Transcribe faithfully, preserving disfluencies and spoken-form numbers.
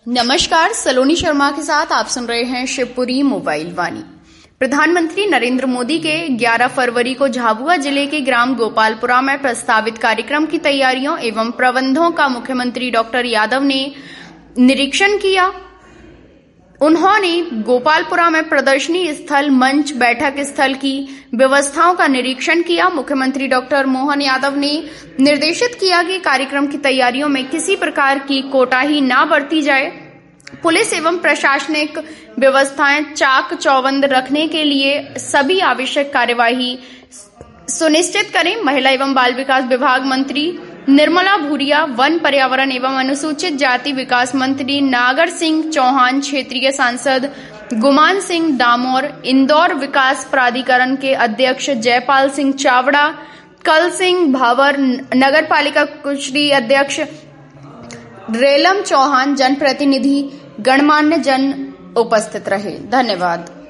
नमस्कार, सलोनी शर्मा के साथ आप सुन रहे हैं शिवपुरी मोबाइल वाणी। प्रधानमंत्री नरेंद्र मोदी के ग्यारह फरवरी को झाबुआ जिले के ग्राम गोपालपुरा में प्रस्तावित कार्यक्रम की तैयारियों एवं प्रबंधों का मुख्यमंत्री डॉक्टर यादव ने निरीक्षण किया। उन्होंने गोपालपुरा में प्रदर्शनी स्थल, मंच, बैठक स्थल की व्यवस्थाओं का निरीक्षण किया। मुख्यमंत्री डॉक्टर मोहन यादव ने निर्देशित किया कि कार्यक्रम की तैयारियों में किसी प्रकार की कोताही न बरती जाए। पुलिस एवं प्रशासनिक व्यवस्थाएं चाक चौबंद रखने के लिए सभी आवश्यक कार्यवाही सुनिश्चित करें। महिला एवं बाल विकास विभाग मंत्री निर्मला भूरिया, वन पर्यावरण एवं अनुसूचित जाति विकास मंत्री नागर सिंह चौहान, क्षेत्रीय सांसद गुमान सिंह डामोर, इंदौर विकास प्राधिकरण के अध्यक्ष जयपाल सिंह चावड़ा, कल सिंह भावर, नगर पालिका कुचरी अध्यक्ष रेलम चौहान, जनप्रतिनिधि, गणमान्य जन उपस्थित रहे। धन्यवाद।